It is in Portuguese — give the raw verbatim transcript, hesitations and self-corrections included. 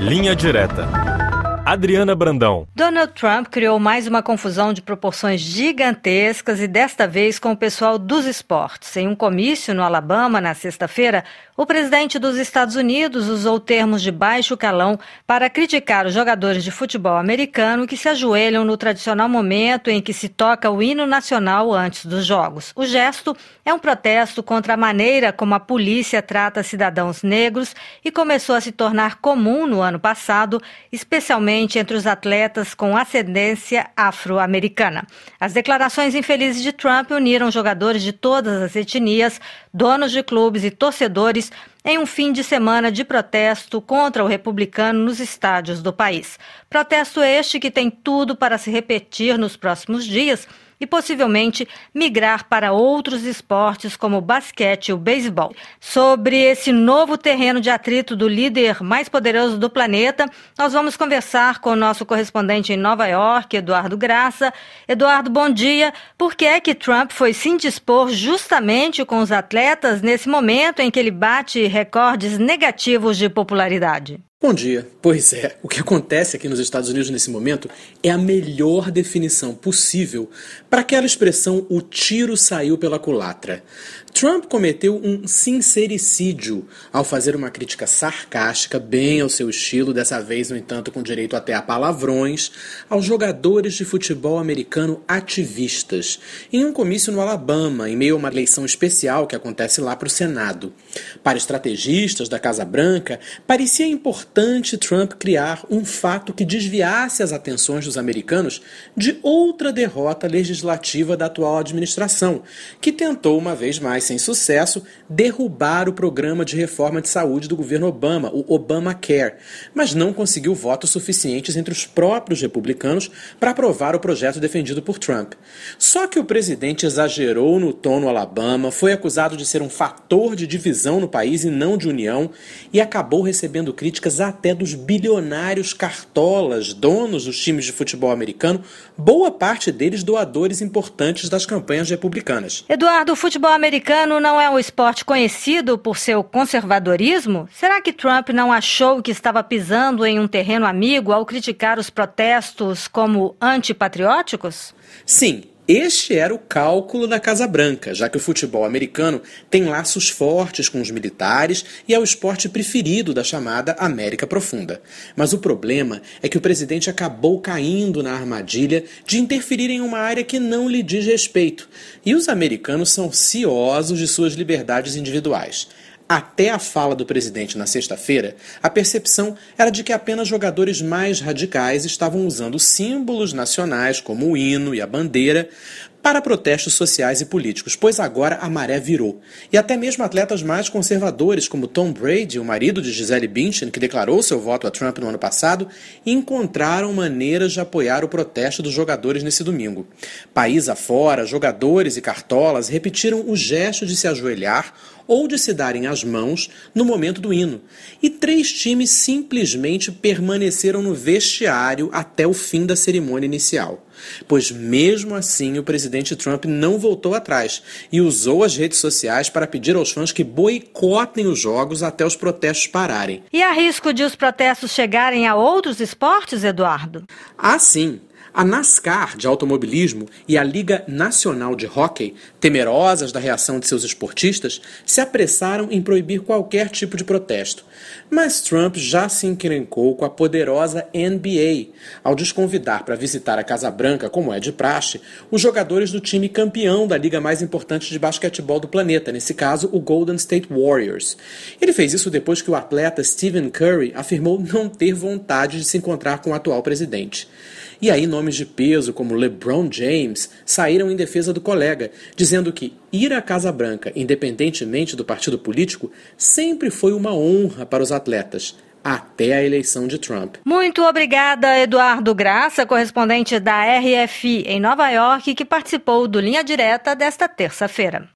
Linha Direta. Adriana Brandão. Donald Trump criou mais uma confusão de proporções gigantescas e desta vez com o pessoal dos esportes. Em um comício no Alabama, na sexta-feira, o presidente dos Estados Unidos usou termos de baixo calão para criticar os jogadores de futebol americano que se ajoelham no tradicional momento em que se toca o hino nacional antes dos jogos. O gesto é um protesto contra a maneira como a polícia trata cidadãos negros e começou a se tornar comum no ano passado, especialmente entre os atletas com ascendência afro-americana. As declarações infelizes de Trump uniram jogadores de todas as etnias, donos de clubes e torcedores em um fim de semana de protesto contra o republicano nos estádios do país. Protesto este que tem tudo para se repetir nos próximos dias e possivelmente migrar para outros esportes como o basquete e o beisebol. Sobre esse novo terreno de atrito do líder mais poderoso do planeta, nós vamos conversar com o nosso correspondente em Nova York, Eduardo Graça. Eduardo, bom dia. Por que é que Trump foi se indispor justamente com os atletas nesse momento em que ele bate recordes negativos de popularidade? Bom dia. Pois é, o que acontece aqui nos Estados Unidos nesse momento é a melhor definição possível para aquela expressão "o tiro saiu pela culatra". Trump cometeu um sincericídio ao fazer uma crítica sarcástica, bem ao seu estilo, dessa vez, no entanto, com direito até a palavrões, aos jogadores de futebol americano ativistas, em um comício no Alabama, em meio a uma eleição especial que acontece lá para o Senado. Para estrategistas da Casa Branca, parecia importante Trump criar um fato que desviasse as atenções dos americanos de outra derrota legislativa da atual administração, que tentou, uma vez mais sem sucesso, derrubar o programa de reforma de saúde do governo Obama, o Obamacare, mas não conseguiu votos suficientes entre os próprios republicanos para aprovar o projeto defendido por Trump. Só que o presidente exagerou no tom no Alabama, foi acusado de ser um fator de divisão no país e não de união, e acabou recebendo críticas até dos bilionários cartolas, donos dos times de futebol americano, boa parte deles doadores importantes das campanhas republicanas. Eduardo, o futebol americano não é um esporte conhecido por seu conservadorismo? Será que Trump não achou que estava pisando em um terreno amigo ao criticar os protestos como antipatrióticos? Sim. Este era o cálculo da Casa Branca, já que o futebol americano tem laços fortes com os militares e é o esporte preferido da chamada América Profunda. Mas o problema é que o presidente acabou caindo na armadilha de interferir em uma área que não lhe diz respeito, e os americanos são ciosos de suas liberdades individuais. Até a fala do presidente na sexta-feira, a percepção era de que apenas jogadores mais radicais estavam usando símbolos nacionais, como o hino e a bandeira, para protestos sociais e políticos, pois agora a maré virou. E até mesmo atletas mais conservadores, como Tom Brady, o marido de Gisele Bündchen, que declarou seu voto a Trump no ano passado, encontraram maneiras de apoiar o protesto dos jogadores nesse domingo. País afora, jogadores e cartolas repetiram o gesto de se ajoelhar ou de se darem as mãos no momento do hino. E três times simplesmente permaneceram no vestiário até o fim da cerimônia inicial. Pois mesmo assim o presidente Trump não voltou atrás e usou as redes sociais para pedir aos fãs que boicotem os jogos até os protestos pararem. E há risco de os protestos chegarem a outros esportes, Eduardo? Ah, sim. A NASCAR, de automobilismo, e a Liga Nacional de Hóquei, temerosas da reação de seus esportistas, se apressaram em proibir qualquer tipo de protesto. Mas Trump já se encrencou com a poderosa N B A, ao desconvidar para visitar a Casa Branca, como é de praxe, os jogadores do time campeão da liga mais importante de basquetebol do planeta, nesse caso, o Golden State Warriors. Ele fez isso depois que o atleta Stephen Curry afirmou não ter vontade de se encontrar com o atual presidente. E aí nomes de peso como LeBron James saíram em defesa do colega, dizendo que ir à Casa Branca, independentemente do partido político, sempre foi uma honra para os atletas, até a eleição de Trump. Muito obrigada, Eduardo Graça, correspondente da R F I em Nova York, que participou do Linha Direta desta terça-feira.